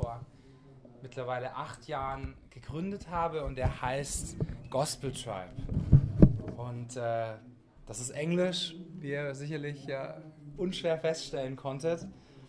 vor mittlerweile 8 Jahren gegründet habe und der heißt Gospel Tribe. Und das ist Englisch, wie ihr sicherlich unschwer feststellen konntet,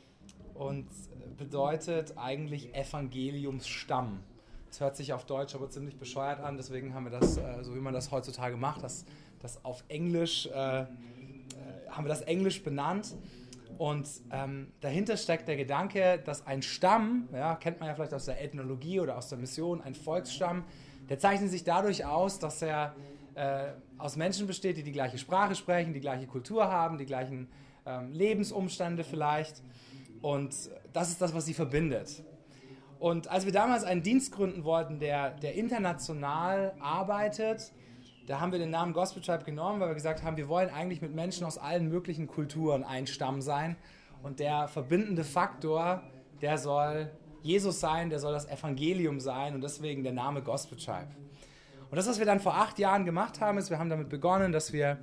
und bedeutet eigentlich Evangeliumsstamm. Das hört sich auf Deutsch aber ziemlich bescheuert an, deswegen haben wir das, so wie man das heutzutage macht, das auf Englisch, haben wir das Englisch benannt. Und dahinter steckt der Gedanke, dass ein Stamm, ja, kennt man ja vielleicht aus der Ethnologie oder aus der Mission, ein Volksstamm, der zeichnet sich dadurch aus, dass er aus Menschen besteht, die die gleiche Sprache sprechen, die gleiche Kultur haben, die gleichen Lebensumstände vielleicht. Und das ist das, was sie verbindet. Und als wir damals einen Dienst gründen wollten, der international arbeitet, da haben wir den Namen Gospel Tribe genommen, weil wir gesagt haben, wir wollen eigentlich mit Menschen aus allen möglichen Kulturen ein Stamm sein. Und der verbindende Faktor, der soll Jesus sein, der soll das Evangelium sein, und deswegen der Name Gospel Tribe. Und das, was wir dann vor 8 Jahren gemacht haben, ist, wir haben damit begonnen, dass wir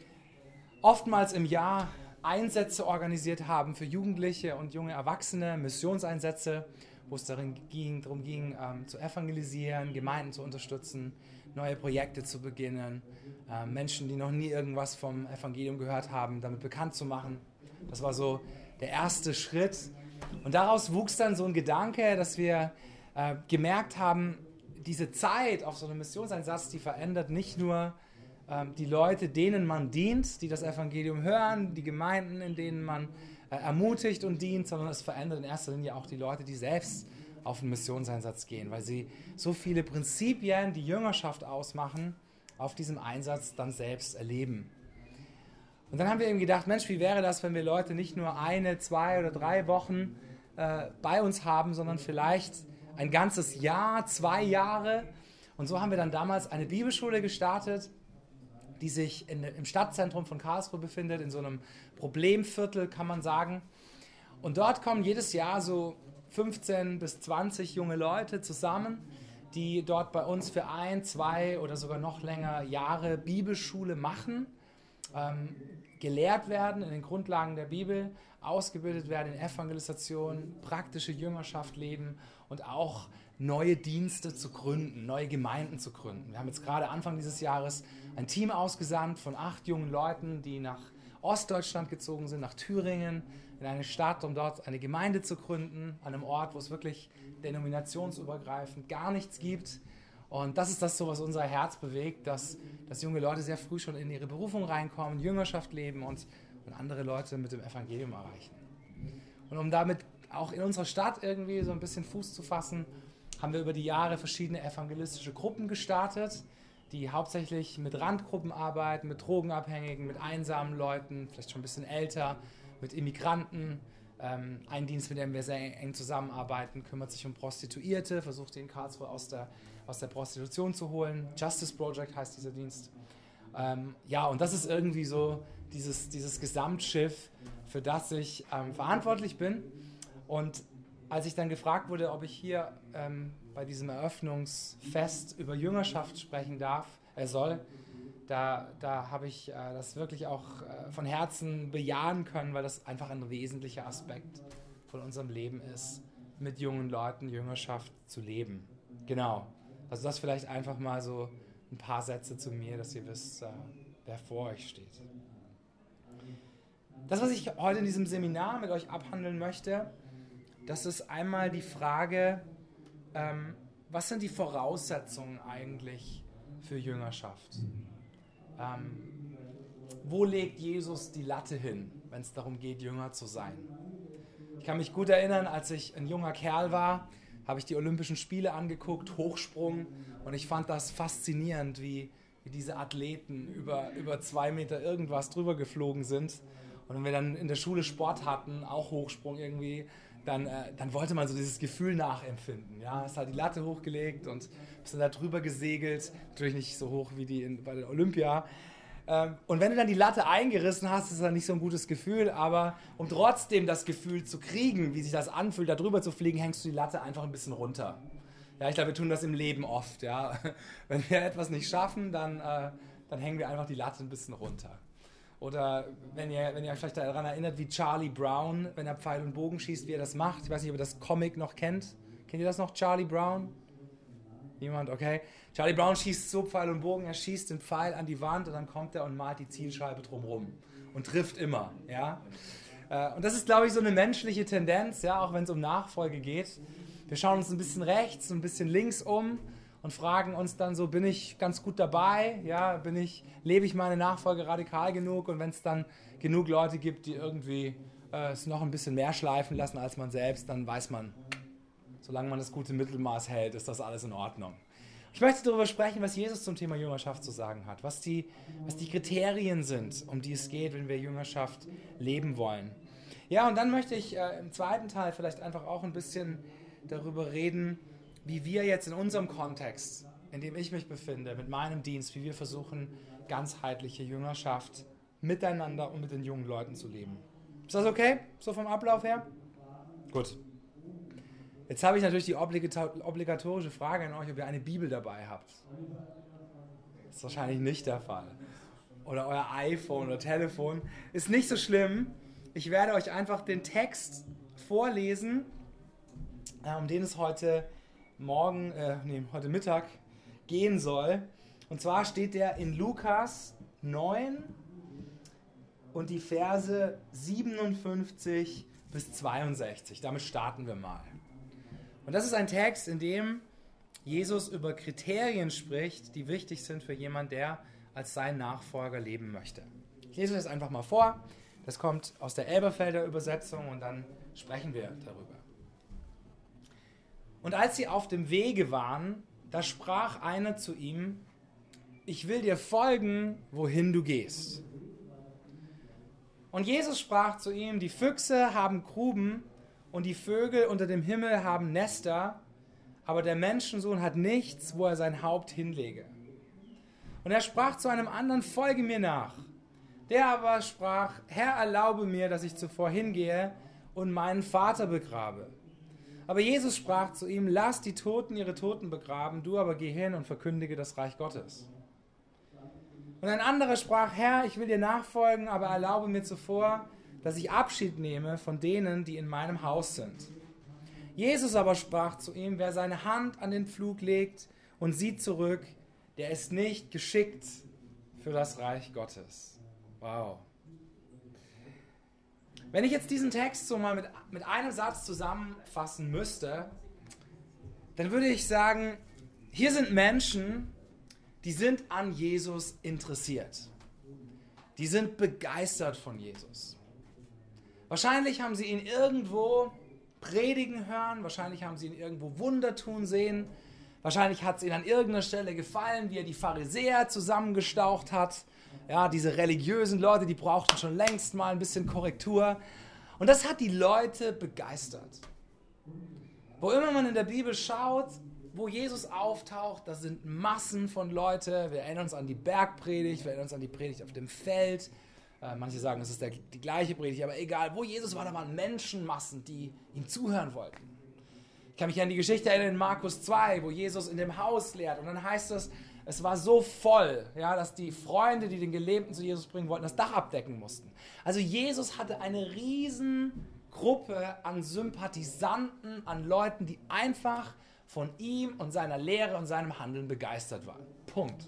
oftmals im Jahr Einsätze organisiert haben für Jugendliche und junge Erwachsene, Missionseinsätze, wo es darum ging, zu evangelisieren, Gemeinden zu unterstützen, neue Projekte zu beginnen, Menschen, die noch nie irgendwas vom Evangelium gehört haben, damit bekannt zu machen. Das war so der erste Schritt. Und daraus wuchs dann so ein Gedanke, dass wir gemerkt haben, diese Zeit auf so einem Missionseinsatz, die verändert nicht nur die Leute, denen man dient, die das Evangelium hören, die Gemeinden, in denen man ermutigt und dient, sondern es verändert in erster Linie auch die Leute, die selbst auf einen Missionseinsatz gehen, weil sie so viele Prinzipien, die Jüngerschaft ausmachen, auf diesem Einsatz dann selbst erleben. Und dann haben wir eben gedacht, Mensch, wie wäre das, wenn wir Leute nicht nur 1, 2 oder 3 Wochen bei uns haben, sondern vielleicht ein ganzes Jahr, 2 Jahre. Und so haben wir dann damals eine Bibelschule gestartet, die sich im Stadtzentrum von Karlsruhe befindet, in so einem Problemviertel, kann man sagen. Und dort kommen jedes Jahr so 15 bis 20 junge Leute zusammen, die dort bei uns für 1, 2 oder sogar noch länger Jahre Bibelschule machen, gelehrt werden in den Grundlagen der Bibel, ausgebildet werden in Evangelisation, praktische Jüngerschaft leben und auch neue Dienste zu gründen, neue Gemeinden zu gründen. Wir haben jetzt gerade Anfang dieses Jahres ein Team ausgesandt von 8 jungen Leuten, die nach Ostdeutschland gezogen sind, nach Thüringen, in eine Stadt, um dort eine Gemeinde zu gründen, an einem Ort, wo es wirklich denominationsübergreifend gar nichts gibt. Und das ist das, so was unser Herz bewegt, dass junge Leute sehr früh schon in ihre Berufung reinkommen, Jüngerschaft leben und andere Leute mit dem Evangelium erreichen. Und um damit auch in unserer Stadt irgendwie so ein bisschen Fuß zu fassen, haben wir über die Jahre verschiedene evangelistische Gruppen gestartet, die hauptsächlich mit Randgruppen arbeiten, mit Drogenabhängigen, mit einsamen Leuten, vielleicht schon ein bisschen älter, mit Immigranten. Ein Dienst, mit dem wir sehr eng zusammenarbeiten, kümmert sich um Prostituierte, versucht die in Karlsruhe aus der Prostitution zu holen. Justice Project heißt dieser Dienst. Und das ist irgendwie so dieses Gesamtschiff, für das ich verantwortlich bin. Und als ich dann gefragt wurde, ob ich hier bei diesem Eröffnungsfest über Jüngerschaft sprechen soll, da habe ich das wirklich auch von Herzen bejahen können, weil das einfach ein wesentlicher Aspekt von unserem Leben ist, mit jungen Leuten Jüngerschaft zu leben. Genau. Also das vielleicht einfach mal so ein paar Sätze zu mir, dass ihr wisst, wer vor euch steht. Das, was ich heute in diesem Seminar mit euch abhandeln möchte, das ist einmal die Frage, was sind die Voraussetzungen eigentlich für Jüngerschaft? Wo legt Jesus die Latte hin, wenn es darum geht, Jünger zu sein? Ich kann mich gut erinnern, als ich ein junger Kerl war, habe ich die Olympischen Spiele angeguckt, Hochsprung, und ich fand das faszinierend, wie diese Athleten über 2 Meter irgendwas drüber geflogen sind. Und wenn wir dann in der Schule Sport hatten, auch Hochsprung irgendwie, dann wollte man so dieses Gefühl nachempfinden. Ja, es hat die Latte hochgelegt und bist dann da drüber gesegelt, natürlich nicht so hoch wie bei der Olympia. Und wenn du dann die Latte eingerissen hast, ist das dann nicht so ein gutes Gefühl, aber um trotzdem das Gefühl zu kriegen, wie sich das anfühlt, da drüber zu fliegen, hängst du die Latte einfach ein bisschen runter. Ja, ich glaube, wir tun das im Leben oft. Ja. Wenn wir etwas nicht schaffen, dann hängen wir einfach die Latte ein bisschen runter. Oder wenn ihr euch vielleicht daran erinnert, wie Charlie Brown, wenn er Pfeil und Bogen schießt, wie er das macht. Ich weiß nicht, ob ihr das Comic noch kennt. Kennt ihr das noch, Charlie Brown? Niemand? Okay. Charlie Brown schießt so Pfeil und Bogen, er schießt den Pfeil an die Wand und dann kommt er und malt die Zielscheibe drumherum. Und trifft immer. Ja? Und das ist, glaube ich, so eine menschliche Tendenz, ja, auch wenn es um Nachfolge geht. Wir schauen uns ein bisschen rechts, ein bisschen links um und fragen uns dann so, bin ich ganz gut dabei? Ja, lebe ich meine Nachfolge radikal genug? Und wenn es dann genug Leute gibt, die irgendwie es noch ein bisschen mehr schleifen lassen als man selbst, dann weiß man, solange man das gute Mittelmaß hält, ist das alles in Ordnung. Ich möchte darüber sprechen, was Jesus zum Thema Jüngerschaft zu sagen hat, was die Kriterien sind, um die es geht, wenn wir Jüngerschaft leben wollen. Ja, und dann möchte ich im zweiten Teil vielleicht einfach auch ein bisschen darüber reden, wie wir jetzt in unserem Kontext, in dem ich mich befinde, mit meinem Dienst, wie wir versuchen, ganzheitliche Jüngerschaft miteinander und mit den jungen Leuten zu leben. Ist das okay? So vom Ablauf her? Gut. Jetzt habe ich natürlich die obligatorische Frage an euch, ob ihr eine Bibel dabei habt. Das ist wahrscheinlich nicht der Fall. Oder euer iPhone oder Telefon. Ist nicht so schlimm. Ich werde euch einfach den Text vorlesen, um den es heute Mittag gehen soll. Und zwar steht der in Lukas 9 und die Verse 57 bis 62. Damit starten wir mal. Und das ist ein Text, in dem Jesus über Kriterien spricht, die wichtig sind für jemanden, der als sein Nachfolger leben möchte. Ich lese das einfach mal vor. Das kommt aus der Elberfelder Übersetzung und dann sprechen wir darüber. Und als sie auf dem Wege waren, da sprach einer zu ihm: Ich will dir folgen, wohin du gehst. Und Jesus sprach zu ihm: Die Füchse haben Gruben und die Vögel unter dem Himmel haben Nester, aber der Menschensohn hat nichts, wo er sein Haupt hinlege. Und er sprach zu einem anderen: Folge mir nach. Der aber sprach: Herr, erlaube mir, dass ich zuvor hingehe und meinen Vater begrabe. Aber Jesus sprach zu ihm: Lass die Toten ihre Toten begraben, du aber geh hin und verkündige das Reich Gottes. Und ein anderer sprach: Herr, ich will dir nachfolgen, aber erlaube mir zuvor, dass ich Abschied nehme von denen, die in meinem Haus sind. Jesus aber sprach zu ihm: Wer seine Hand an den Pflug legt und sieht zurück, der ist nicht geschickt für das Reich Gottes. Wow. Wenn ich jetzt diesen Text so mal mit einem Satz zusammenfassen müsste, dann würde ich sagen, hier sind Menschen, die sind an Jesus interessiert. Die sind begeistert von Jesus. Wahrscheinlich haben sie ihn irgendwo predigen hören, wahrscheinlich haben sie ihn irgendwo Wunder tun sehen, wahrscheinlich hat es ihnen an irgendeiner Stelle gefallen, wie er die Pharisäer zusammengestaucht hat. Ja, diese religiösen Leute, die brauchten schon längst mal ein bisschen Korrektur. Und das hat die Leute begeistert. Wo immer man in der Bibel schaut, wo Jesus auftaucht, da sind Massen von Leuten. Wir erinnern uns an die Bergpredigt, wir erinnern uns an die Predigt auf dem Feld. Manche sagen, es ist die gleiche Predigt, aber egal, wo Jesus war, da waren Menschenmassen, die ihm zuhören wollten. Ich kann mich an die Geschichte erinnern in Markus 2, wo Jesus in dem Haus lehrt. Und dann heißt es war so voll, ja, dass die Freunde, die den Gelähmten zu Jesus bringen wollten, das Dach abdecken mussten. Also Jesus hatte eine riesen Gruppe an Sympathisanten, an Leuten, die einfach von ihm und seiner Lehre und seinem Handeln begeistert waren. Punkt.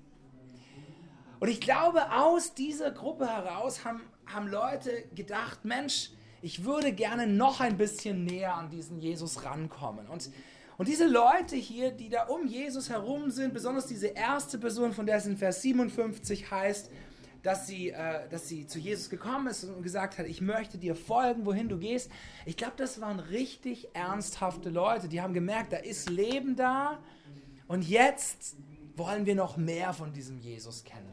Und ich glaube, aus dieser Gruppe heraus haben Leute gedacht: Mensch, ich würde gerne noch ein bisschen näher an diesen Jesus rankommen. Und diese Leute hier, die da um Jesus herum sind, besonders diese erste Person, von der es in Vers 57 heißt, dass sie zu Jesus gekommen ist und gesagt hat: Ich möchte dir folgen, wohin du gehst. Ich glaube, das waren richtig ernsthafte Leute. Die haben gemerkt, da ist Leben da und jetzt wollen wir noch mehr von diesem Jesus kennenlernen.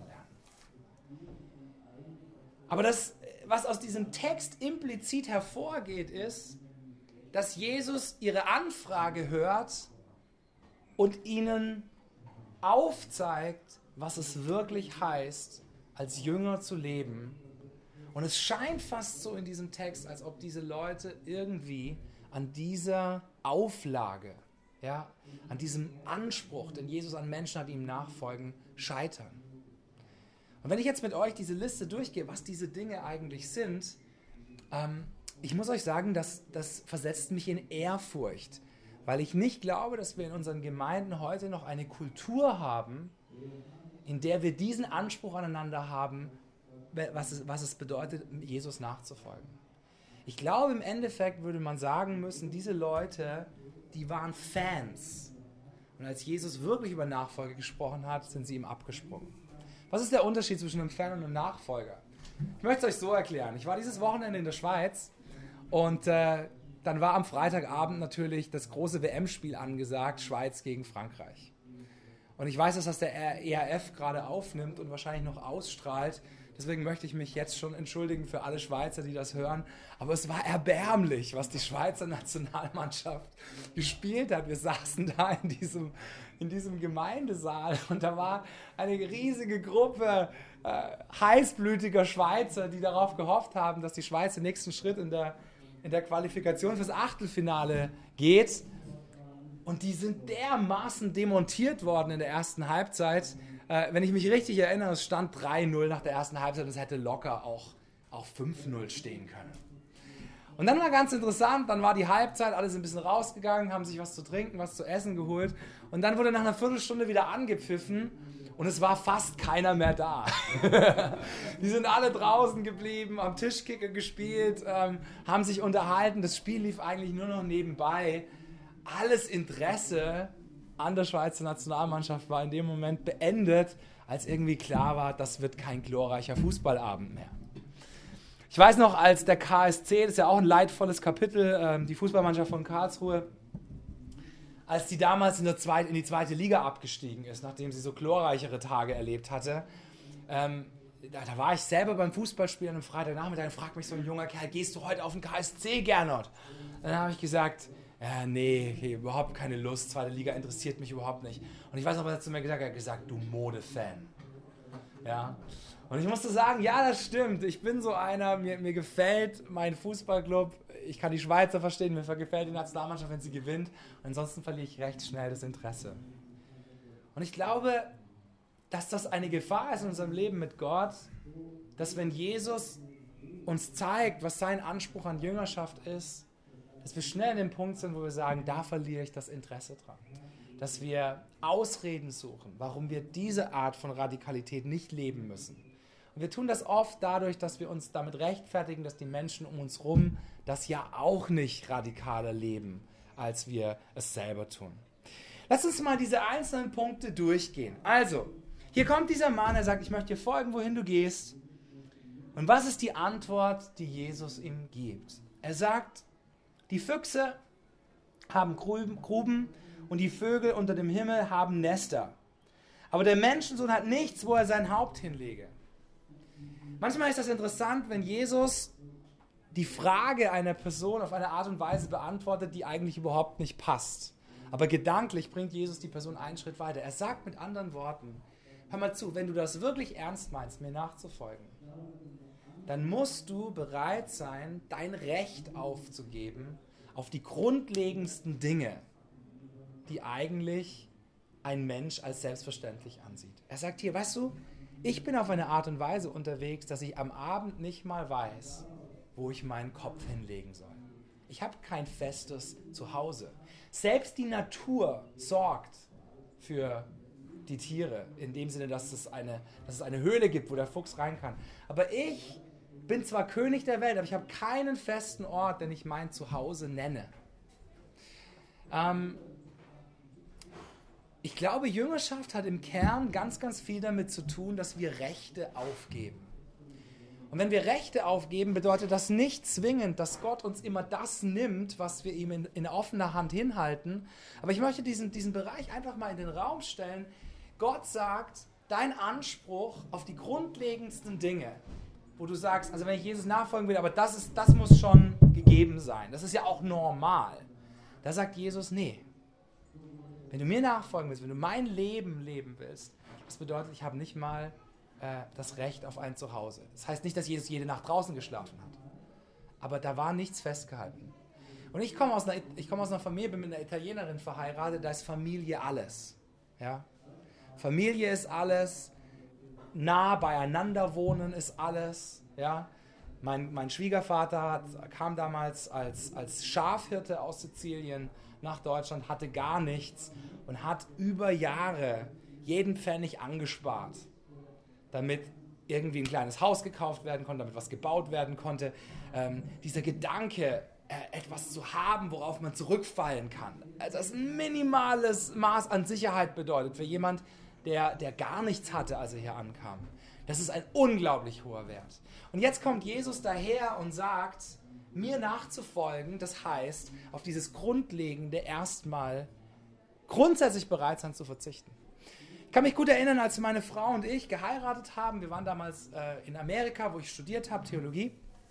Aber das, was aus diesem Text implizit hervorgeht, ist, dass Jesus ihre Anfrage hört und ihnen aufzeigt, was es wirklich heißt, als Jünger zu leben. Und es scheint fast so in diesem Text, als ob diese Leute irgendwie an dieser Auflage, ja, an diesem Anspruch, den Jesus an Menschen hat, ihm nachfolgen, scheitern. Und wenn ich jetzt mit euch diese Liste durchgehe, was diese Dinge eigentlich sind, ich muss euch sagen, das versetzt mich in Ehrfurcht, weil ich nicht glaube, dass wir in unseren Gemeinden heute noch eine Kultur haben, in der wir diesen Anspruch aneinander haben, was es bedeutet, Jesus nachzufolgen. Ich glaube, im Endeffekt würde man sagen müssen, diese Leute, die waren Fans. Und als Jesus wirklich über Nachfolge gesprochen hat, sind sie ihm abgesprungen. Was ist der Unterschied zwischen einem Fan und einem Nachfolger? Ich möchte es euch so erklären. Ich war dieses Wochenende in der Schweiz und dann war am Freitagabend natürlich das große WM-Spiel angesagt, Schweiz gegen Frankreich. Und ich weiß, dass das der ERF gerade aufnimmt und wahrscheinlich noch ausstrahlt. Deswegen möchte ich mich jetzt schon entschuldigen für alle Schweizer, die das hören. Aber es war erbärmlich, was die Schweizer Nationalmannschaft gespielt hat. Wir saßen da in diesem Gemeindesaal und da war eine riesige Gruppe heißblütiger Schweizer, die darauf gehofft haben, dass die Schweiz den nächsten Schritt in der Qualifikation fürs Achtelfinale geht. Und die sind dermaßen demontiert worden in der ersten Halbzeit. Wenn ich mich richtig erinnere, es stand 3-0 nach der ersten Halbzeit und es hätte locker auch 5-0 stehen können. Und dann war ganz interessant, dann war die Halbzeit, alle sind ein bisschen rausgegangen, haben sich was zu trinken, was zu essen geholt und dann wurde nach einer Viertelstunde wieder angepfiffen und es war fast keiner mehr da. Die sind alle draußen geblieben, am Tischkicker gespielt, haben sich unterhalten, das Spiel lief eigentlich nur noch nebenbei. Alles Interesse an der Schweizer Nationalmannschaft war in dem Moment beendet, als irgendwie klar war, das wird kein glorreicher Fußballabend mehr. Ich weiß noch, als der KSC, das ist ja auch ein leidvolles Kapitel, die Fußballmannschaft von Karlsruhe, als die damals in die zweite Liga abgestiegen ist, nachdem sie so glorreichere Tage erlebt hatte, da war ich selber beim Fußballspielen am Freitagnachmittag und fragte mich so ein junger Kerl, gehst du heute auf den KSC, Gernot? Dann habe ich gesagt, nee, überhaupt keine Lust, zweite Liga interessiert mich überhaupt nicht. Und ich weiß noch, was er zu mir gesagt hat, er hat gesagt, du Mode-Fan. Ja. Und ich musste sagen, ja, das stimmt, ich bin so einer, mir gefällt mein Fußballclub, ich kann die Schweizer verstehen, mir gefällt die Nationalmannschaft, wenn sie gewinnt. Und ansonsten verliere ich recht schnell das Interesse. Und ich glaube, dass das eine Gefahr ist in unserem Leben mit Gott, dass wenn Jesus uns zeigt, was sein Anspruch an Jüngerschaft ist, dass wir schnell an dem Punkt sind, wo wir sagen, da verliere ich das Interesse dran. Dass wir Ausreden suchen, warum wir diese Art von Radikalität nicht leben müssen. Und wir tun das oft dadurch, dass wir uns damit rechtfertigen, dass die Menschen um uns herum das ja auch nicht radikaler leben, als wir es selber tun. Lass uns mal diese einzelnen Punkte durchgehen. Also, hier kommt dieser Mann, er sagt, ich möchte dir folgen, wohin du gehst. Und was ist die Antwort, die Jesus ihm gibt? Er sagt, die Füchse haben Gruben und die Vögel unter dem Himmel haben Nester. Aber der Menschensohn hat nichts, wo er sein Haupt hinlege. Manchmal ist das interessant, wenn Jesus die Frage einer Person auf eine Art und Weise beantwortet, die eigentlich überhaupt nicht passt. Aber gedanklich bringt Jesus die Person einen Schritt weiter. Er sagt mit anderen Worten, hör mal zu, wenn du das wirklich ernst meinst, mir nachzufolgen, dann musst du bereit sein, dein Recht aufzugeben auf die grundlegendsten Dinge, die eigentlich ein Mensch als selbstverständlich ansieht. Er sagt hier, weißt du, ich bin auf eine Art und Weise unterwegs, dass ich am Abend nicht mal weiß, wo ich meinen Kopf hinlegen soll. Ich habe kein festes Zuhause. Selbst die Natur sorgt für die Tiere, in dem Sinne, dass es eine Höhle gibt, wo der Fuchs rein kann. Aber ich bin zwar König der Welt, aber ich habe keinen festen Ort, den ich mein Zuhause nenne. Ich glaube, Jüngerschaft hat im Kern ganz, ganz viel damit zu tun, dass wir Rechte aufgeben. Und wenn wir Rechte aufgeben, bedeutet das nicht zwingend, dass Gott uns immer das nimmt, was wir ihm in offener Hand hinhalten. Aber ich möchte diesen Bereich einfach mal in den Raum stellen. Gott sagt, dein Anspruch auf die grundlegendsten Dinge, wo du sagst, also wenn ich Jesus nachfolgen will, aber das muss schon gegeben sein. Das ist ja auch normal. Da sagt Jesus, nee. Wenn du mir nachfolgen willst, wenn du mein Leben leben willst, das bedeutet, ich habe nicht mal das Recht auf ein Zuhause. Das heißt nicht, dass Jesus jede Nacht draußen geschlafen hat. Aber da war nichts festgehalten. Und ich komme aus einer Familie, bin mit einer Italienerin verheiratet, da ist Familie alles. Ja? Familie ist alles. nah beieinander wohnen ist alles. Ja? Mein Schwiegervater kam damals als Schafhirte aus Sizilien nach Deutschland, hatte gar nichts und hat über Jahre jeden Pfennig angespart, damit irgendwie ein kleines Haus gekauft werden konnte, damit was gebaut werden konnte. Dieser Gedanke, etwas zu haben, worauf man zurückfallen kann, also das ein minimales Maß an Sicherheit bedeutet für jemand, der gar nichts hatte, als er hier ankam. Das ist ein unglaublich hoher Wert. Und jetzt kommt Jesus daher und sagt, mir nachzufolgen, das heißt, auf dieses Grundlegende erstmal grundsätzlich bereit sein zu verzichten. Ich kann mich gut erinnern, als meine Frau und ich geheiratet haben, wir waren damals in Amerika, wo ich studiert habe, Theologie,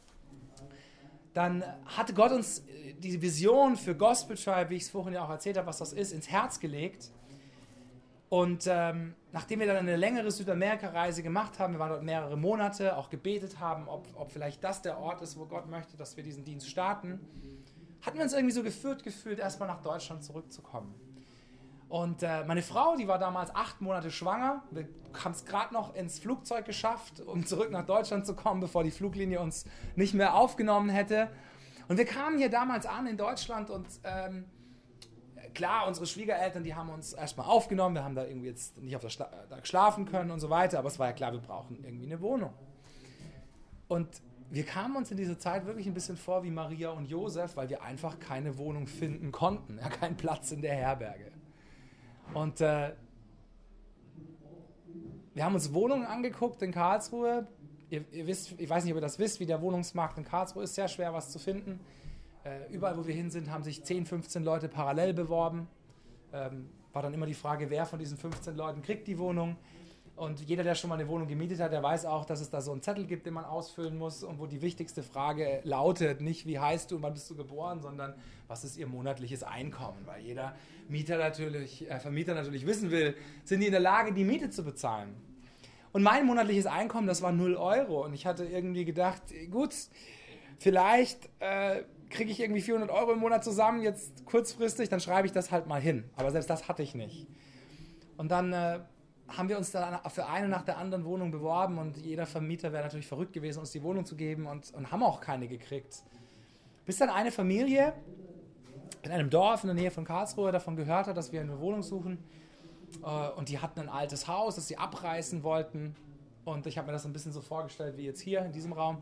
dann hatte Gott uns die Vision für Gospel Tribe, wie ich es vorhin ja auch erzählt habe, was das ist, ins Herz gelegt. Und nachdem wir dann eine längere Südamerika-Reise gemacht haben, wir waren dort mehrere Monate, auch gebetet haben, ob vielleicht das der Ort ist, wo Gott möchte, dass wir diesen Dienst starten, hatten wir uns irgendwie so gefühlt, erstmal nach Deutschland zurückzukommen. Und meine Frau, die war damals 8 Monate schwanger. Wir haben es gerade noch ins Flugzeug geschafft, um zurück nach Deutschland zu kommen, bevor die Fluglinie uns nicht mehr aufgenommen hätte. Und wir kamen hier damals an in Deutschland und klar, unsere Schwiegereltern, die haben uns erstmal aufgenommen. Wir haben da irgendwie jetzt nicht auf da schlafen können und so weiter. Aber es war ja klar, wir brauchen irgendwie eine Wohnung. Und wir kamen uns in dieser Zeit wirklich ein bisschen vor wie Maria und Josef, weil wir einfach keine Wohnung finden konnten. Ja, keinen Platz in der Herberge. Und wir haben uns Wohnungen angeguckt in Karlsruhe. Ihr wisst, ich weiß nicht, ob ihr das wisst, wie der Wohnungsmarkt in Karlsruhe ist. Sehr schwer, was zu finden. Überall, wo wir hin sind, haben sich 10, 15 Leute parallel beworben. War dann immer die Frage, wer von diesen 15 Leuten kriegt die Wohnung. Und jeder, der schon mal eine Wohnung gemietet hat, der weiß auch, dass es da so einen Zettel gibt, den man ausfüllen muss und wo die wichtigste Frage lautet, nicht wie heißt du und wann bist du geboren, sondern was ist ihr monatliches Einkommen. Weil jeder Vermieter natürlich wissen will, sind die in der Lage, die Miete zu bezahlen. Und mein monatliches Einkommen, das war 0 Euro. Und ich hatte irgendwie gedacht, gut, vielleicht kriege ich irgendwie 400 Euro im Monat zusammen, jetzt kurzfristig, dann schreibe ich das halt mal hin. Aber selbst das hatte ich nicht. Und dann haben wir uns da für eine nach der anderen Wohnung beworben und jeder Vermieter wäre natürlich verrückt gewesen, uns die Wohnung zu geben und haben auch keine gekriegt. Bis dann eine Familie in einem Dorf in der Nähe von Karlsruhe davon gehört hat, dass wir eine Wohnung suchen und die hatten ein altes Haus, das sie abreißen wollten und ich habe mir das ein bisschen so vorgestellt wie jetzt hier in diesem Raum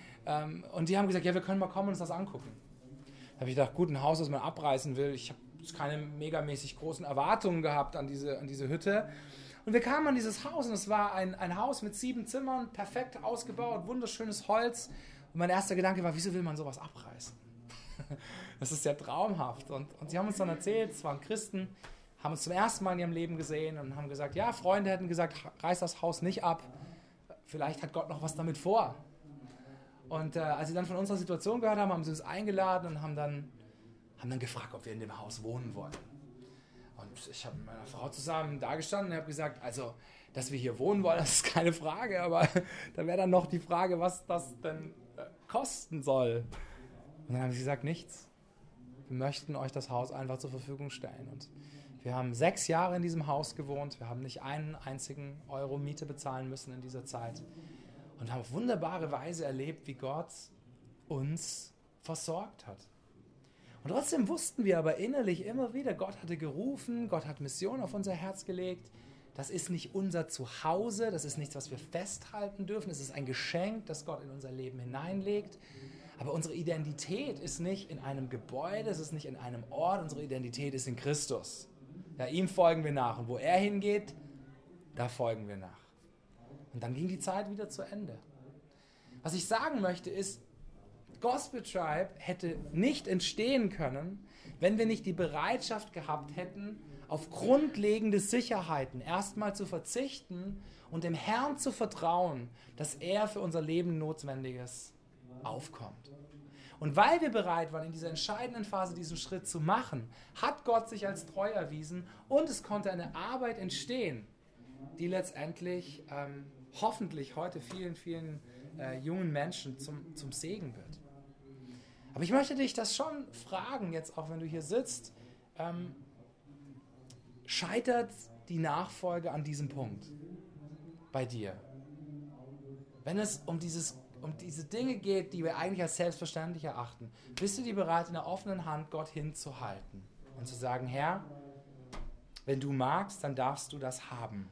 und die haben gesagt, ja, wir können mal kommen und uns das angucken. Da habe ich gedacht, gut, ein Haus, das man abreißen will, ich habe keine megamäßig großen Erwartungen gehabt an diese Hütte. Und wir kamen an dieses Haus und es war ein Haus mit 7 Zimmern, perfekt ausgebaut, wunderschönes Holz. Und mein erster Gedanke war, wieso will man sowas abreißen? Das ist ja traumhaft. Und sie haben uns dann erzählt, es waren Christen, haben uns zum ersten Mal in ihrem Leben gesehen und haben gesagt, ja, Freunde hätten gesagt, reiß das Haus nicht ab. Vielleicht hat Gott noch was damit vor. Und als sie dann von unserer Situation gehört haben, haben sie uns eingeladen und haben dann gefragt, ob wir in dem Haus wohnen wollen. Und ich habe mit meiner Frau zusammen da gestanden und habe gesagt, also, dass wir hier wohnen wollen, das ist keine Frage, aber da wäre dann noch die Frage, was das denn kosten soll. Und dann haben sie gesagt, nichts. Wir möchten euch das Haus einfach zur Verfügung stellen. Und wir haben 6 Jahre in diesem Haus gewohnt, wir haben nicht einen einzigen Euro Miete bezahlen müssen in dieser Zeit und haben auf wunderbare Weise erlebt, wie Gott uns versorgt hat. Und trotzdem wussten wir aber innerlich immer wieder, Gott hatte gerufen, Gott hat Mission auf unser Herz gelegt. Das ist nicht unser Zuhause, das ist nichts, was wir festhalten dürfen. Es ist ein Geschenk, das Gott in unser Leben hineinlegt. Aber unsere Identität ist nicht in einem Gebäude, es ist nicht in einem Ort, unsere Identität ist in Christus. Ja, ihm folgen wir nach und wo er hingeht, da folgen wir nach. Und dann ging die Zeit wieder zu Ende. Was ich sagen möchte ist, Gospel Tribe hätte nicht entstehen können, wenn wir nicht die Bereitschaft gehabt hätten, auf grundlegende Sicherheiten erstmal zu verzichten und dem Herrn zu vertrauen, dass er für unser Leben Notwendiges aufkommt. Und weil wir bereit waren, in dieser entscheidenden Phase diesen Schritt zu machen, hat Gott sich als treu erwiesen und es konnte eine Arbeit entstehen, die letztendlich hoffentlich heute vielen, vielen jungen Menschen zum Segen wird. Aber ich möchte dich das schon fragen, jetzt auch wenn du hier sitzt, scheitert die Nachfolge an diesem Punkt bei dir? wenn es um diese Dinge geht, die wir eigentlich als selbstverständlich erachten, bist du dir bereit, in der offenen Hand Gott hinzuhalten und zu sagen, Herr, wenn du magst, dann darfst du das haben.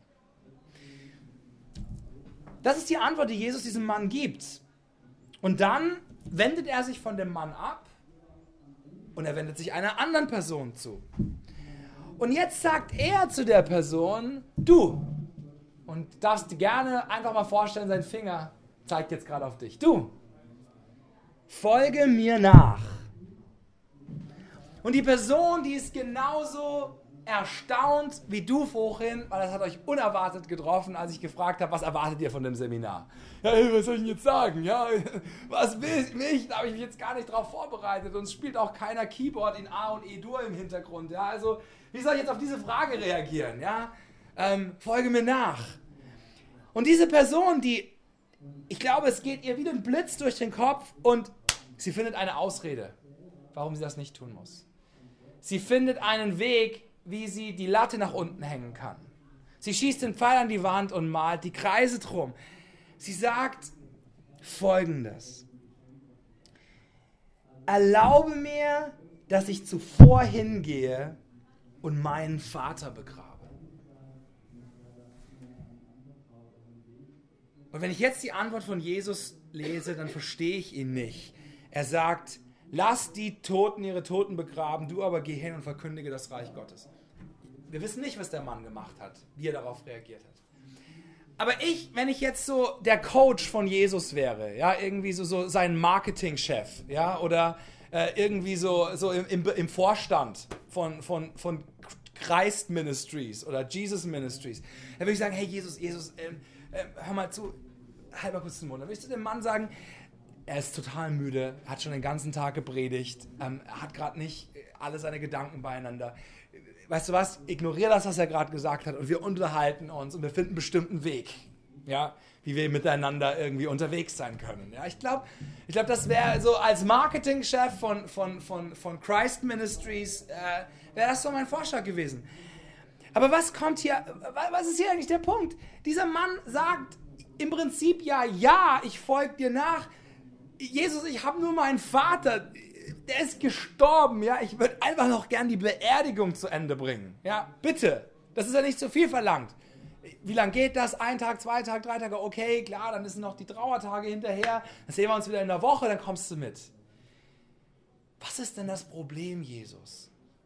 Das ist die Antwort, die Jesus diesem Mann gibt. Und dann wendet er sich von dem Mann ab und er wendet sich einer anderen Person zu. Und jetzt sagt er zu der Person, du, und darfst dir gerne einfach mal vorstellen, sein Finger zeigt jetzt gerade auf dich. Du, folge mir nach. Und die Person, die ist genauso erstaunt wie du vorhin, weil das hat euch unerwartet getroffen, als ich gefragt habe, was erwartet ihr von dem Seminar? Ja, was soll ich denn jetzt sagen? Ja, was will ich? Da habe ich mich jetzt gar nicht drauf vorbereitet und es spielt auch keiner Keyboard in A und E-Dur im Hintergrund. Ja, also, wie soll ich jetzt auf diese Frage reagieren? Ja, folge mir nach. Und diese Person, ich glaube, es geht ihr wie ein Blitz durch den Kopf und sie findet eine Ausrede, warum sie das nicht tun muss. Sie findet einen Weg, wie sie die Latte nach unten hängen kann. Sie schießt den Pfeil an die Wand und malt die Kreise drum. Sie sagt Folgendes: Erlaube mir, dass ich zuvor hingehe und meinen Vater begrabe. Und wenn ich jetzt die Antwort von Jesus lese, dann verstehe ich ihn nicht. Er sagt, lass die Toten ihre Toten begraben, du aber geh hin und verkündige das Reich Gottes. Wir wissen nicht, was der Mann gemacht hat, wie er darauf reagiert hat. Aber wenn ich jetzt so der Coach von Jesus wäre, ja, irgendwie so sein Marketingchef, ja, oder irgendwie so im Vorstand von Christ Ministries oder Jesus Ministries, dann würde ich sagen, hey Jesus, hör mal zu, halt mal kurz den Mund. Dann würde ich zu dem Mann sagen, er ist total müde, hat schon den ganzen Tag gepredigt, hat gerade nicht alle seine Gedanken beieinander. Weißt du was, ignoriere das, was er gerade gesagt hat und wir unterhalten uns und wir finden einen bestimmten Weg, ja, wie wir miteinander irgendwie unterwegs sein können. Ja, ich glaube, das wäre so als Marketingchef von Christ Ministries, wäre das so mein Vorschlag gewesen. Aber was ist hier eigentlich der Punkt? Dieser Mann sagt im Prinzip ja, ich folge dir nach. Jesus, ich habe nur meinen Vater, der ist gestorben, ja, ich würde einfach noch gern die Beerdigung zu Ende bringen. Ja, bitte, das ist ja nicht zu viel verlangt. Wie lange geht das? 1 Tag, 2 Tage, 3 Tage, okay, klar, dann sind noch die Trauertage hinterher, dann sehen wir uns wieder in der Woche, dann kommst du mit. Was ist denn das Problem, Jesus?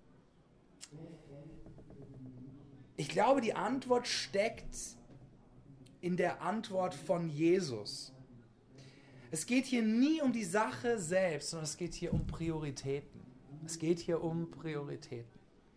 Ich glaube, die Antwort steckt in der Antwort von Jesus. Es geht hier nie um die Sache selbst, sondern es geht hier um Prioritäten. Es geht hier um Prioritäten.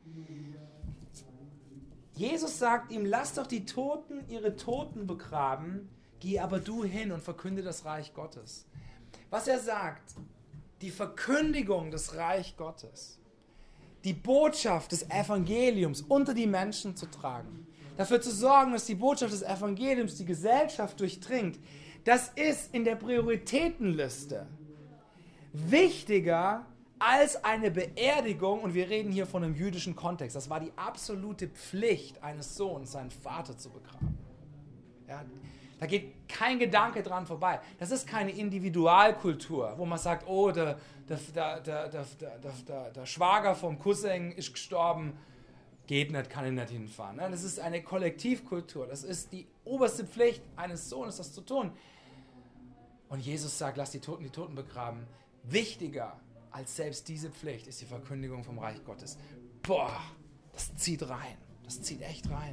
Jesus sagt ihm, lass doch die Toten ihre Toten begraben, geh aber du hin und verkünde das Reich Gottes. Was er sagt, die Verkündigung des Reich Gottes, die Botschaft des Evangeliums unter die Menschen zu tragen, dafür zu sorgen, dass die Botschaft des Evangeliums die Gesellschaft durchdringt, das ist in der Prioritätenliste wichtiger als eine Beerdigung, und wir reden hier von einem jüdischen Kontext. Das war die absolute Pflicht eines Sohnes, seinen Vater zu begraben. Ja, da geht kein Gedanke dran vorbei. Das ist keine Individualkultur, wo man sagt, oh, der Schwager vom Cousin ist gestorben, geht nicht, kann ich nicht hinfahren. Das ist eine Kollektivkultur. Das ist die oberste Pflicht eines Sohnes, das zu tun. Und Jesus sagt, lass die Toten begraben. Wichtiger als selbst diese Pflicht ist die Verkündigung vom Reich Gottes. Boah, das zieht rein. Das zieht echt rein.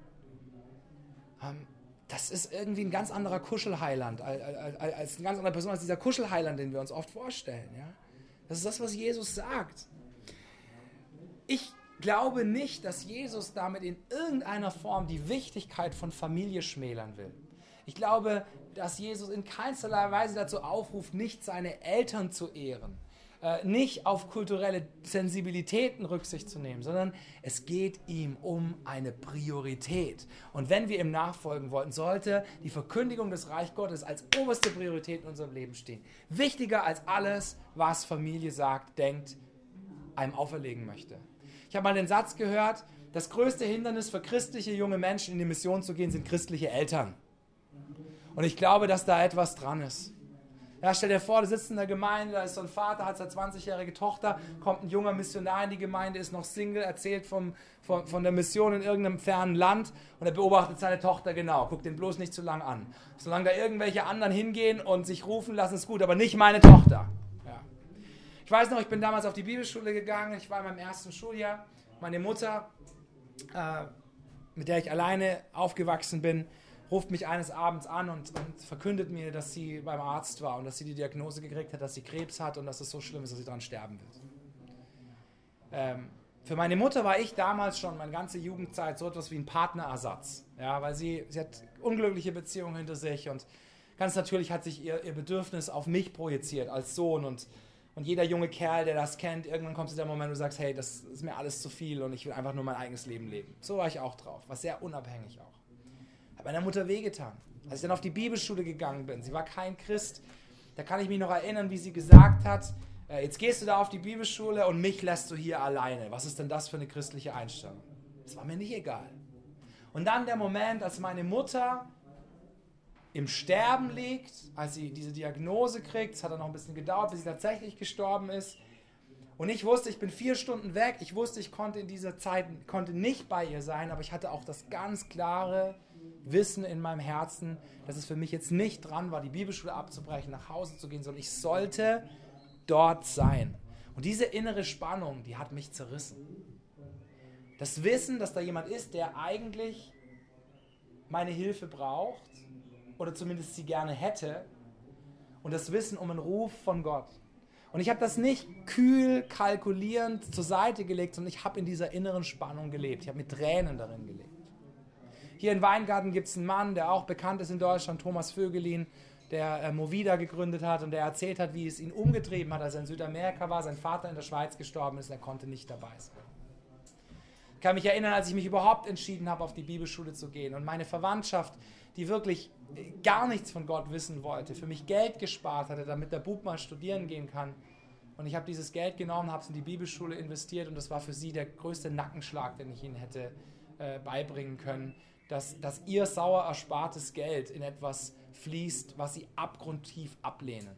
Das ist irgendwie ein ganz anderer Kuschelheiland, als eine ganz andere Person als dieser Kuschelheiland, den wir uns oft vorstellen. Ja? Das ist das, was Jesus sagt. Ich glaube nicht, dass Jesus damit in irgendeiner Form die Wichtigkeit von Familie schmälern will. Ich glaube, dass Jesus in keinsterlei Weise dazu aufruft, nicht seine Eltern zu ehren, nicht auf kulturelle Sensibilitäten Rücksicht zu nehmen, sondern es geht ihm um eine Priorität. Und wenn wir ihm nachfolgen wollten, sollte die Verkündigung des Reich Gottes als oberste Priorität in unserem Leben stehen. Wichtiger als alles, was Familie sagt, denkt, einem auferlegen möchte. Ich habe mal den Satz gehört, das größte Hindernis für christliche junge Menschen in die Mission zu gehen, sind christliche Eltern. Und ich glaube, dass da etwas dran ist. Ja, stell dir vor, du sitzt in der Gemeinde, da ist so ein Vater, hat seine 20-jährige Tochter, kommt ein junger Missionar in die Gemeinde, ist noch Single, erzählt von der Mission in irgendeinem fernen Land und er beobachtet seine Tochter genau, guckt den bloß nicht zu lang an. Solange da irgendwelche anderen hingehen und sich rufen lassen, ist gut, aber nicht meine Tochter. Ja. Ich weiß noch, ich bin damals auf die Bibelschule gegangen, ich war in meinem ersten Schuljahr, meine Mutter, mit der ich alleine aufgewachsen bin, ruft mich eines Abends an und verkündet mir, dass sie beim Arzt war und dass sie die Diagnose gekriegt hat, dass sie Krebs hat und dass es so schlimm ist, dass sie daran sterben wird. Für meine Mutter war ich damals schon meine ganze Jugendzeit so etwas wie ein Partnerersatz, ja, weil sie hat unglückliche Beziehungen hinter sich und ganz natürlich hat sich ihr Bedürfnis auf mich projiziert als Sohn und jeder junge Kerl, der das kennt, irgendwann kommt zu der Moment, wo du sagst, hey, das ist mir alles zu viel und ich will einfach nur mein eigenes Leben leben. So war ich auch drauf, war sehr unabhängig auch. Hat meiner Mutter wehgetan. Als ich dann auf die Bibelschule gegangen bin, sie war kein Christ, da kann ich mich noch erinnern, wie sie gesagt hat, jetzt gehst du da auf die Bibelschule und mich lässt du hier alleine. Was ist denn das für eine christliche Einstellung? Das war mir nicht egal. Und dann der Moment, als meine Mutter im Sterben liegt, als sie diese Diagnose kriegt, es hat dann noch ein bisschen gedauert, bis sie tatsächlich gestorben ist. Und ich wusste, ich bin 4 Stunden weg, ich wusste, ich konnte in dieser Zeit nicht bei ihr sein, aber ich hatte auch das ganz klare Wissen in meinem Herzen, dass es für mich jetzt nicht dran war, die Bibelschule abzubrechen, nach Hause zu gehen, sondern ich sollte dort sein. Und diese innere Spannung, die hat mich zerrissen. Das Wissen, dass da jemand ist, der eigentlich meine Hilfe braucht oder zumindest sie gerne hätte und das Wissen um einen Ruf von Gott. Und ich habe das nicht kühl, kalkulierend zur Seite gelegt, sondern ich habe in dieser inneren Spannung gelebt. Ich habe mit Tränen darin gelebt. Hier in Weingarten gibt es einen Mann, der auch bekannt ist in Deutschland, Thomas Vögelin, der Movida gegründet hat und der erzählt hat, wie es ihn umgetrieben hat, als er in Südamerika war, sein Vater in der Schweiz gestorben ist und er konnte nicht dabei sein. Ich kann mich erinnern, als ich mich überhaupt entschieden habe, auf die Bibelschule zu gehen und meine Verwandtschaft, die wirklich gar nichts von Gott wissen wollte, für mich Geld gespart hatte, damit der Bub mal studieren gehen kann. Und ich habe dieses Geld genommen, habe es in die Bibelschule investiert und das war für sie der größte Nackenschlag, den ich ihnen hätte beibringen können, dass ihr sauer erspartes Geld in etwas fließt, was sie abgrundtief ablehnen.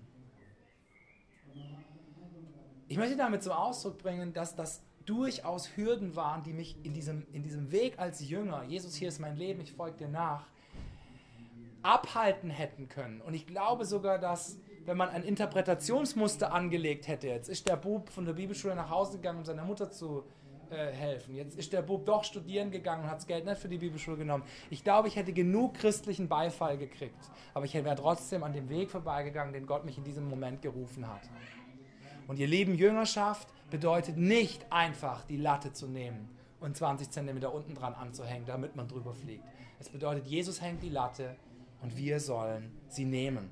Ich möchte damit zum Ausdruck bringen, dass das durchaus Hürden waren, die mich in diesem Weg als Jünger, Jesus, hier ist mein Leben, ich folge dir nach, abhalten hätten können. Und ich glaube sogar, dass, wenn man ein Interpretationsmuster angelegt hätte, jetzt ist der Bub von der Bibelschule nach Hause gegangen, um seiner Mutter zu helfen. Jetzt ist der Bub doch studieren gegangen und hat das Geld nicht für die Bibelschule genommen. Ich glaube, ich hätte genug christlichen Beifall gekriegt, aber ich wäre trotzdem an dem Weg vorbeigegangen, den Gott mich in diesem Moment gerufen hat. Und ihr Lieben, Jüngerschaft bedeutet nicht einfach, die Latte zu nehmen und 20 Zentimeter unten dran anzuhängen, damit man drüber fliegt. Es bedeutet, Jesus hängt die Latte und wir sollen sie nehmen.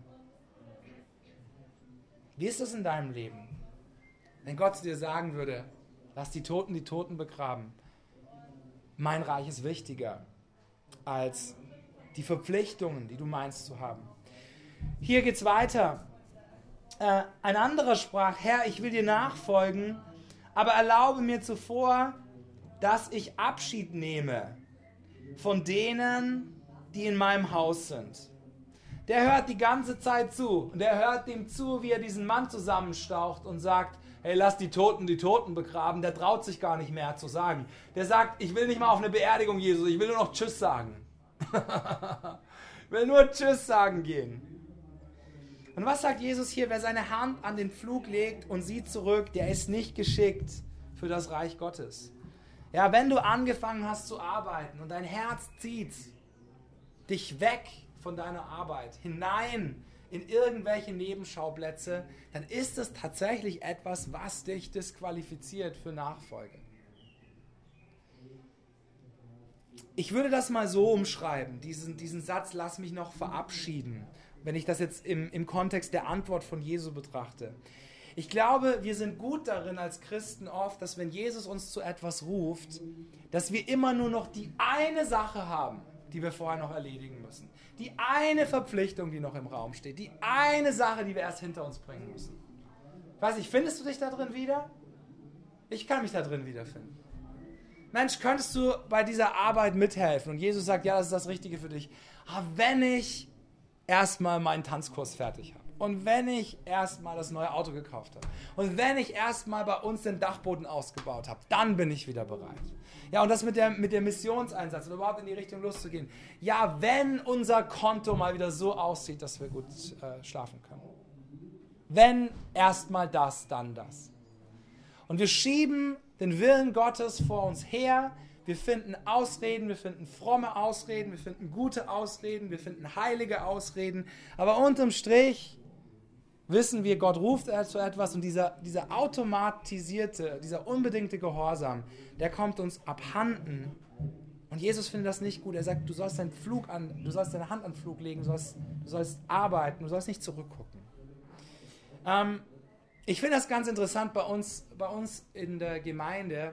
Wie ist es in deinem Leben? Wenn Gott zu dir sagen würde, lass die Toten begraben. Mein Reich ist wichtiger als die Verpflichtungen, die du meinst zu haben. Hier geht's weiter. Ein anderer sprach, Herr, ich will dir nachfolgen, aber erlaube mir zuvor, dass ich Abschied nehme von denen, die in meinem Haus sind. Der hört die ganze Zeit zu und er hört dem zu, wie er diesen Mann zusammenstaucht und sagt, hey, lass die Toten begraben. Der traut sich gar nicht mehr zu sagen. Der sagt, ich will nicht mal auf eine Beerdigung, Jesus, ich will nur noch Tschüss sagen. Ich will nur Tschüss sagen gehen. Und was sagt Jesus hier? Wer seine Hand an den Pflug legt und sieht zurück, der ist nicht geschickt für das Reich Gottes. Ja, wenn du angefangen hast zu arbeiten und dein Herz zieht dich weg von deiner Arbeit, hinein in irgendwelche Nebenschauplätze, dann ist es tatsächlich etwas, was dich disqualifiziert für Nachfolge. Ich würde das mal so umschreiben, diesen Satz, lass mich noch verabschieden, wenn ich das jetzt im Kontext der Antwort von Jesu betrachte. Ich glaube, wir sind gut darin als Christen oft, dass wenn Jesus uns zu etwas ruft, dass wir immer nur noch die eine Sache haben, die wir vorher noch erledigen müssen. Die eine Verpflichtung, die noch im Raum steht. Die eine Sache, die wir erst hinter uns bringen müssen. Weiß ich, findest du dich da drin wieder? Ich kann mich da drin wiederfinden. Mensch, könntest du bei dieser Arbeit mithelfen? Und Jesus sagt, ja, das ist das Richtige für dich. Aber wenn ich erstmal meinen Tanzkurs fertig habe und wenn ich erstmal das neue Auto gekauft habe und wenn ich erstmal bei uns den Dachboden ausgebaut habe, dann bin ich wieder bereit. Ja, und das mit der Missionseinsatz und überhaupt in die Richtung loszugehen. Ja, wenn unser Konto mal wieder so aussieht, dass wir gut schlafen können. Wenn erstmal das, dann das. Und wir schieben den Willen Gottes vor uns her. Wir finden Ausreden, wir finden fromme Ausreden, wir finden gute Ausreden, wir finden heilige Ausreden. Aber unterm Strich wissen wir, Gott ruft zu etwas und dieser automatisierte, dieser unbedingte Gehorsam, der kommt uns abhanden. Und Jesus findet das nicht gut. Er sagt, du sollst deine Hand an den Flug legen, du sollst arbeiten, du sollst nicht zurückgucken. Ich finde das ganz interessant bei uns in der Gemeinde.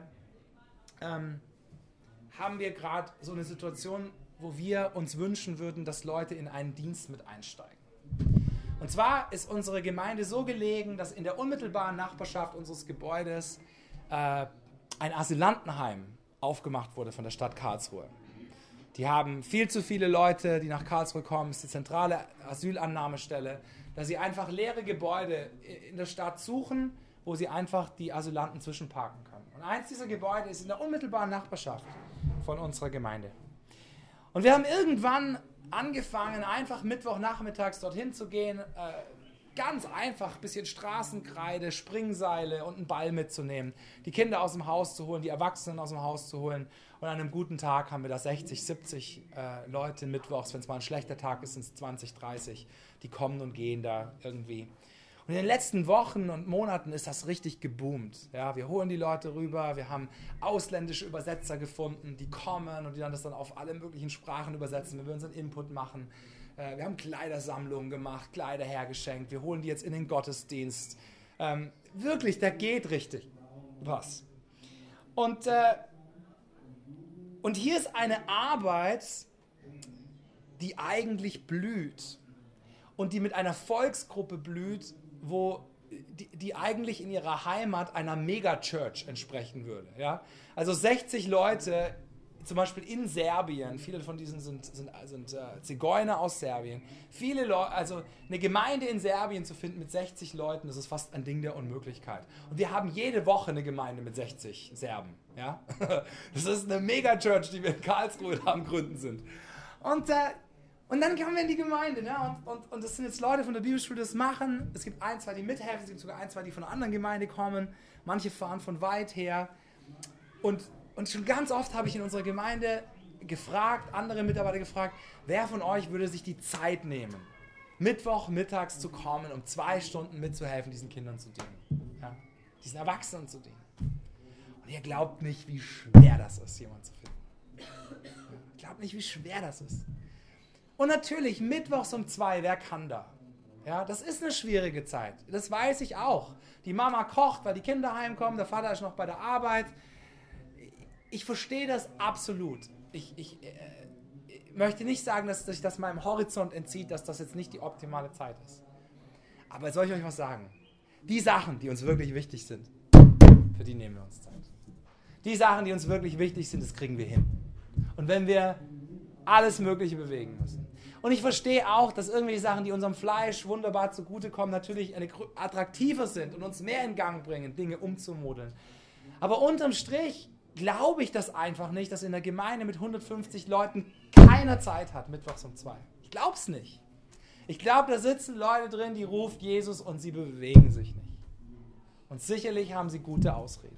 Haben wir gerade so eine Situation, wo wir uns wünschen würden, dass Leute in einen Dienst mit einsteigen. Und zwar ist unsere Gemeinde so gelegen, dass in der unmittelbaren Nachbarschaft unseres Gebäudes ein Asylantenheim aufgemacht wurde von der Stadt Karlsruhe. Die haben viel zu viele Leute, die nach Karlsruhe kommen, das ist die zentrale Asylannahmestelle, dass sie einfach leere Gebäude in der Stadt suchen, wo sie einfach die Asylanten zwischenparken können. Und eins dieser Gebäude ist in der unmittelbaren Nachbarschaft von unserer Gemeinde. Und wir haben irgendwann angefangen, einfach Mittwochnachmittags dorthin zu gehen, ganz einfach ein bisschen Straßenkreide, Springseile und einen Ball mitzunehmen, die Kinder aus dem Haus zu holen, die Erwachsenen aus dem Haus zu holen. Und an einem guten Tag haben wir da 60, 70 Leute mittwochs, wenn es mal ein schlechter Tag ist, sind es 20, 30, die kommen und gehen da irgendwie. Und in den letzten Wochen und Monaten ist das richtig geboomt. Ja, wir holen die Leute rüber, wir haben ausländische Übersetzer gefunden, die kommen und die dann das dann auf alle möglichen Sprachen übersetzen, wenn wir unseren Input machen. Wir haben Kleidersammlungen gemacht, Kleider hergeschenkt, wir holen die jetzt in den Gottesdienst. Wirklich, da geht richtig was. Und hier ist eine Arbeit, die eigentlich blüht und die mit einer Volksgruppe blüht, die eigentlich in ihrer Heimat einer Megachurch entsprechen würde. Ja? Also 60 Leute, zum Beispiel in Serbien, viele von diesen sind Zigeuner aus Serbien. Viele Leute, also eine Gemeinde in Serbien zu finden mit 60 Leuten, das ist fast ein Ding der Unmöglichkeit. Und wir haben jede Woche eine Gemeinde mit 60 Serben. Ja? Das ist eine Megachurch, die wir in Karlsruhe am Gründen sind. Und dann kommen wir in die Gemeinde, ne? Und das sind jetzt Leute von der Bibelschule, die das machen. Es gibt ein, zwei, die mithelfen, es gibt sogar ein, zwei, die von einer anderen Gemeinde kommen. Manche fahren von weit her. Und schon ganz oft habe ich in unserer Gemeinde gefragt, andere Mitarbeiter gefragt, wer von euch würde sich die Zeit nehmen, Mittwoch mittags zu kommen, um 2 Stunden mitzuhelfen, diesen Kindern zu dienen, ja? Diesen Erwachsenen zu dienen. Und ihr glaubt nicht, wie schwer das ist, jemanden zu finden. Ihr glaubt nicht, wie schwer das ist. Und natürlich, mittwochs um 2, wer kann da? Ja, das ist eine schwierige Zeit. Das weiß ich auch. Die Mama kocht, weil die Kinder heimkommen, der Vater ist noch bei der Arbeit. Ich verstehe das absolut. Ich möchte nicht sagen, dass sich das meinem Horizont entzieht, dass das jetzt nicht die optimale Zeit ist. Aber soll ich euch was sagen? Die Sachen, die uns wirklich wichtig sind, für die nehmen wir uns Zeit. Die Sachen, die uns wirklich wichtig sind, das kriegen wir hin. Und wenn wir alles Mögliche bewegen müssen. Und ich verstehe auch, dass irgendwelche Sachen, die unserem Fleisch wunderbar zugutekommen, natürlich attraktiver sind und uns mehr in Gang bringen, Dinge umzumodeln. Aber unterm Strich glaube ich das einfach nicht, dass in der Gemeinde mit 150 Leuten keiner Zeit hat, mittwochs um 2. Ich glaube es nicht. Ich glaube, da sitzen Leute drin, die ruft Jesus und sie bewegen sich nicht. Und sicherlich haben sie gute Ausreden.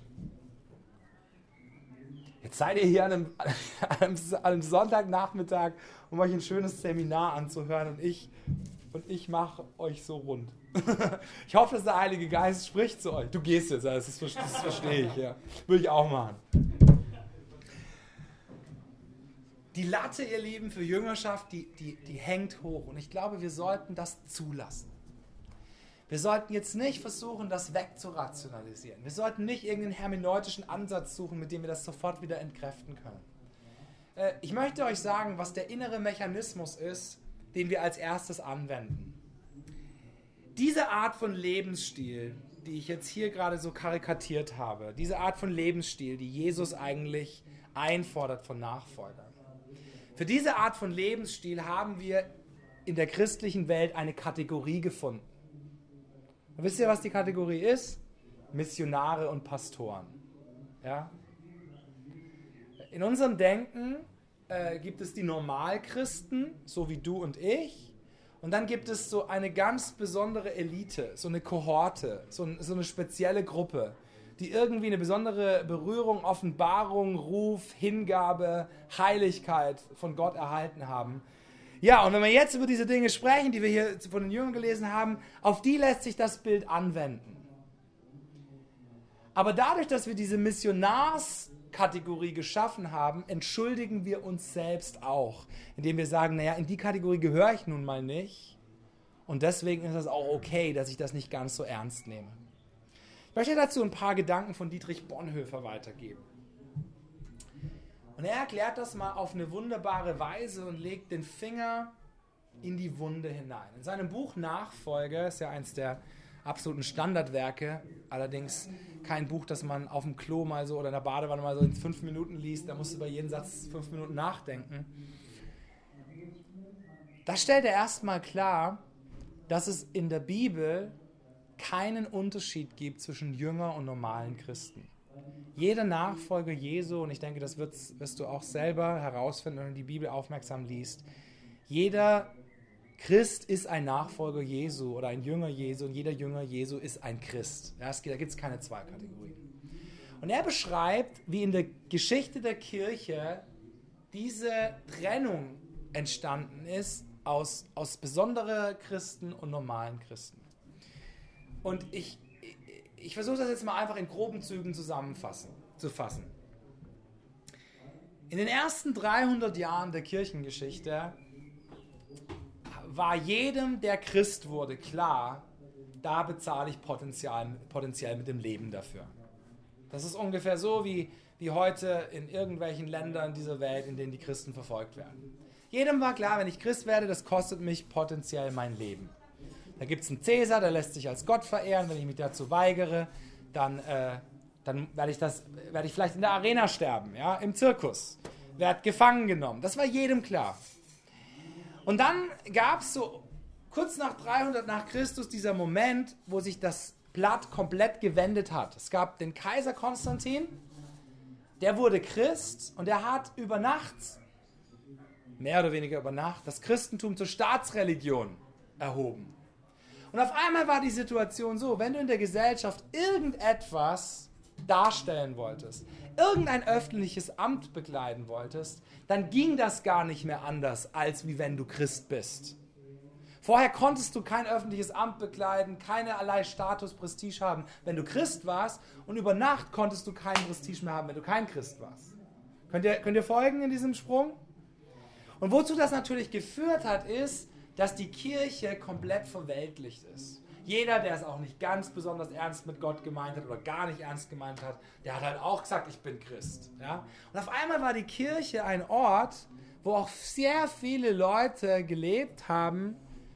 Jetzt seid ihr hier an einem Sonntagnachmittag, um euch ein schönes Seminar anzuhören und ich mache euch so rund. Ich hoffe, dass der Heilige Geist spricht zu euch. Du gehst jetzt, das verstehe ich. Ja. Würde ich auch machen. Die Latte, ihr Lieben, für Jüngerschaft, die hängt hoch. Und ich glaube, wir sollten das zulassen. Wir sollten jetzt nicht versuchen, das wegzurationalisieren. Wir sollten nicht irgendeinen hermeneutischen Ansatz suchen, mit dem wir das sofort wieder entkräften können. Ich möchte euch sagen, was der innere Mechanismus ist, den wir als erstes anwenden. Diese Art von Lebensstil, die ich jetzt hier gerade so karikatiert habe, diese Art von Lebensstil, die Jesus eigentlich einfordert von Nachfolgern. Für diese Art von Lebensstil haben wir in der christlichen Welt eine Kategorie gefunden. Und wisst ihr, was die Kategorie ist? Missionare und Pastoren. Ja? In unserem Denken gibt es die Normalchristen, so wie du und ich. Und dann gibt es so eine ganz besondere Elite, so eine Kohorte, so eine spezielle Gruppe, die irgendwie eine besondere Berührung, Offenbarung, Ruf, Hingabe, Heiligkeit von Gott erhalten haben. Ja, und wenn wir jetzt über diese Dinge sprechen, die wir hier von den Jüngern gelesen haben, auf die lässt sich das Bild anwenden. Aber dadurch, dass wir diese Missionarskategorie geschaffen haben, entschuldigen wir uns selbst auch, indem wir sagen, naja, in die Kategorie gehöre ich nun mal nicht und deswegen ist es auch okay, dass ich das nicht ganz so ernst nehme. Ich möchte dazu ein paar Gedanken von Dietrich Bonhoeffer weitergeben. Und er erklärt das mal auf eine wunderbare Weise und legt den Finger in die Wunde hinein. In seinem Buch Nachfolge, ist ja eins der absoluten Standardwerke, allerdings kein Buch, das man auf dem Klo mal so oder in der Badewanne mal so in 5 Minuten liest, da musst du bei jedem Satz 5 Minuten nachdenken. Da stellt er erstmal klar, dass es in der Bibel keinen Unterschied gibt zwischen Jünger und normalen Christen. Jeder Nachfolger Jesu, und ich denke, das wirst du auch selber herausfinden, wenn du die Bibel aufmerksam liest, jeder Christ ist ein Nachfolger Jesu oder ein Jünger Jesu und jeder Jünger Jesu ist ein Christ. Ja, da gibt es keine zwei Kategorien. Und er beschreibt, wie in der Geschichte der Kirche diese Trennung entstanden ist aus besonderen Christen und normalen Christen. Und ich versuche das jetzt mal einfach in groben Zügen zu fassen. In den ersten 300 Jahren der Kirchengeschichte war jedem, der Christ wurde, klar, da bezahle ich potenziell mit dem Leben dafür. Das ist ungefähr so wie heute in irgendwelchen Ländern dieser Welt, in denen die Christen verfolgt werden. Jedem war klar, wenn ich Christ werde, das kostet mich potenziell mein Leben. Da gibt es einen Cäsar, der lässt sich als Gott verehren. Wenn ich mich dazu weigere, dann werde ich vielleicht in der Arena sterben, ja, im Zirkus, werde gefangen genommen. Das war jedem klar. Und dann gab es so kurz nach 300 nach Christus dieser Moment, wo sich das Blatt komplett gewendet hat. Es gab den Kaiser Konstantin, der wurde Christ und der hat über Nacht, mehr oder weniger über Nacht, das Christentum zur Staatsreligion erhoben. Und auf einmal war die Situation so, wenn du in der Gesellschaft irgendetwas darstellen wolltest, irgendein öffentliches Amt bekleiden wolltest, dann ging das gar nicht mehr anders, als wie wenn du Christ bist. Vorher konntest du kein öffentliches Amt bekleiden, keinerlei Status, Prestige haben, wenn du Christ warst, und über Nacht konntest du kein Prestige mehr haben, wenn du kein Christ warst. Könnt ihr folgen in diesem Sprung? Und wozu das natürlich geführt hat, ist, dass die Kirche komplett verweltlicht ist. Jeder, der es auch nicht ganz besonders ernst mit Gott gemeint hat oder gar nicht ernst gemeint hat, der hat halt auch gesagt, ich bin Christ. Ja? Und auf einmal war die Kirche ein Ort, wo auch sehr viele Leute gelebt haben,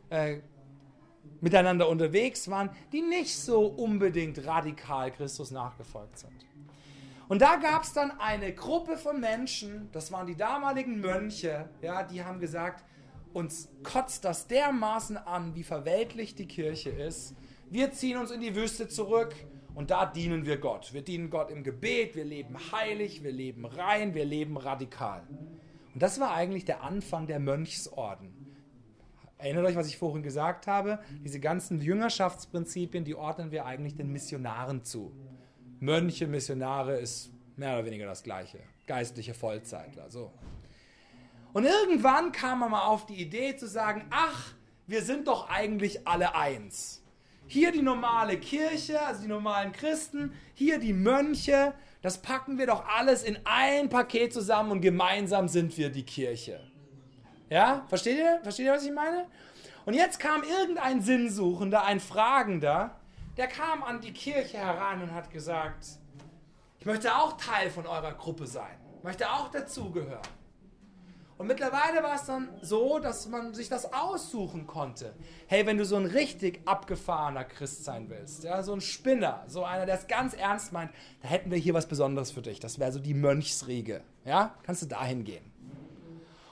miteinander unterwegs waren, die nicht so unbedingt radikal Christus nachgefolgt sind. Und da gab es dann eine Gruppe von Menschen, das waren die damaligen Mönche, ja, die haben gesagt, uns kotzt das dermaßen an, wie verweltlicht die Kirche ist. Wir ziehen uns in die Wüste zurück und da dienen wir Gott. Wir dienen Gott im Gebet, wir leben heilig, wir leben rein, wir leben radikal. Und das war eigentlich der Anfang der Mönchsorden. Erinnert euch, was ich vorhin gesagt habe? Diese ganzen Jüngerschaftsprinzipien, die ordnen wir eigentlich den Missionaren zu. Mönche, Missionare ist mehr oder weniger das Gleiche. Geistliche Vollzeitler, so. Und irgendwann kam man mal auf die Idee zu sagen, ach, wir sind doch eigentlich alle eins. Hier die normale Kirche, also die normalen Christen, hier die Mönche, das packen wir doch alles in ein Paket zusammen und gemeinsam sind wir die Kirche. Ja, versteht ihr, was ich meine? Und jetzt kam irgendein Sinnsuchender, ein Fragender, der kam an die Kirche heran und hat gesagt, ich möchte auch Teil von eurer Gruppe sein, ich möchte auch dazugehören. Und mittlerweile war es dann so, dass man sich das aussuchen konnte. Hey, wenn du so ein richtig abgefahrener Christ sein willst, ja, so ein Spinner, so einer, der es ganz ernst meint, da hätten wir hier was Besonderes für dich. Das wäre so die Mönchsriege. Ja, kannst du dahin gehen.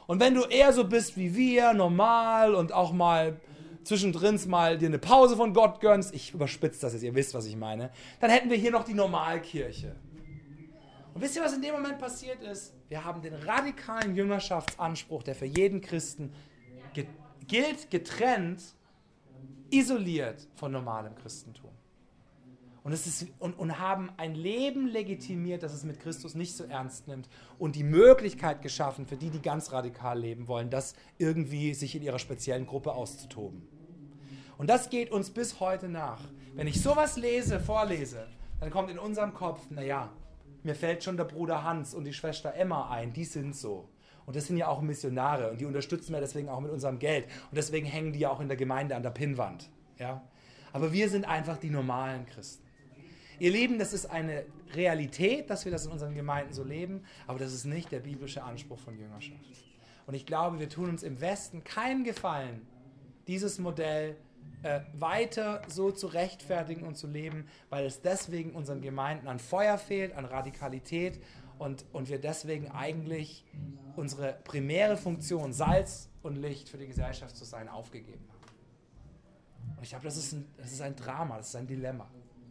Und wenn du eher so bist wie wir, normal und auch mal zwischendrin mal dir eine Pause von Gott gönnst, ich überspitze das jetzt, ihr wisst, was ich meine, dann hätten wir hier noch die Normalkirche. Und wisst ihr, was in dem Moment passiert ist? Wir haben den radikalen Jüngerschaftsanspruch, der für jeden Christen gilt, getrennt, isoliert von normalem Christentum. Und haben ein Leben legitimiert, das es mit Christus nicht so ernst nimmt und die Möglichkeit geschaffen, für die ganz radikal leben wollen, das irgendwie sich in ihrer speziellen Gruppe auszutoben. Und das geht uns bis heute nach. Wenn ich sowas vorlese, dann kommt in unserem Kopf, naja, mir fällt schon der Bruder Hans und die Schwester Emma ein, die sind so. Und das sind ja auch Missionare und die unterstützen wir deswegen auch mit unserem Geld. Und deswegen hängen die ja auch in der Gemeinde an der Pinnwand. Ja? Aber wir sind einfach die normalen Christen. Ihr Lieben, das ist eine Realität, dass wir das in unseren Gemeinden so leben, aber das ist nicht der biblische Anspruch von Jüngerschaft. Und ich glaube, wir tun uns im Westen keinen Gefallen, dieses Modell weiter so zu rechtfertigen und zu leben, weil es deswegen unseren Gemeinden an Feuer fehlt, an Radikalität und wir deswegen eigentlich unsere primäre Funktion, Salz und Licht für die Gesellschaft zu sein, aufgegeben haben. Und ich glaube, das ist ein Drama, das ist ein Dilemma.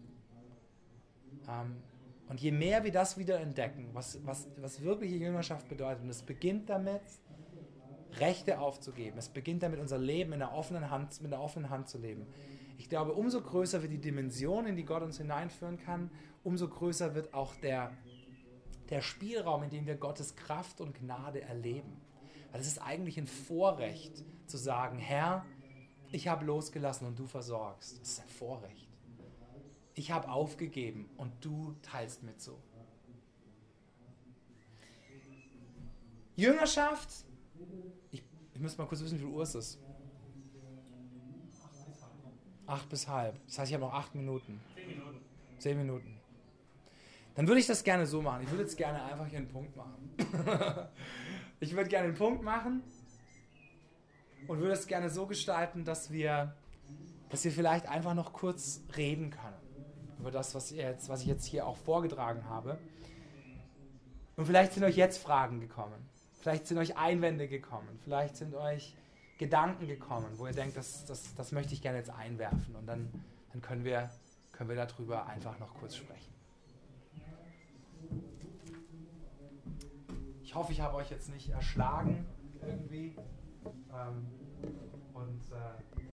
Und je mehr wir das wieder entdecken, was wirkliche Jüngerschaft bedeutet, und es beginnt damit, Rechte aufzugeben, es beginnt damit, unser Leben mit einer offenen Hand zu leben. Ich glaube, umso größer wird die Dimension, in die Gott uns hineinführen kann, umso größer wird auch der Spielraum, in dem wir Gottes Kraft und Gnade erleben. Weil es ist eigentlich ein Vorrecht, zu sagen, Herr, ich habe losgelassen und du versorgst. Das ist ein Vorrecht. Ich habe aufgegeben und du teilst mit so. Jüngerschaft, ich müsste mal kurz wissen, wie viel Uhr es ist. 8 bis halb. Das heißt, ich habe noch 8 Minuten. 10 Minuten. Dann würde ich das gerne so machen. Ich würde jetzt gerne einfach hier einen Punkt machen. Ich würde gerne einen Punkt machen und würde es gerne so gestalten, dass wir vielleicht einfach noch kurz reden können. Über das, was ich jetzt hier auch vorgetragen habe. Und vielleicht sind euch jetzt Fragen gekommen. Vielleicht sind euch Einwände gekommen. Vielleicht sind euch Gedanken gekommen, wo ihr denkt, das möchte ich gerne jetzt einwerfen. Und dann können wir darüber einfach noch kurz sprechen. Ich hoffe, ich habe euch jetzt nicht erschlagen irgendwie.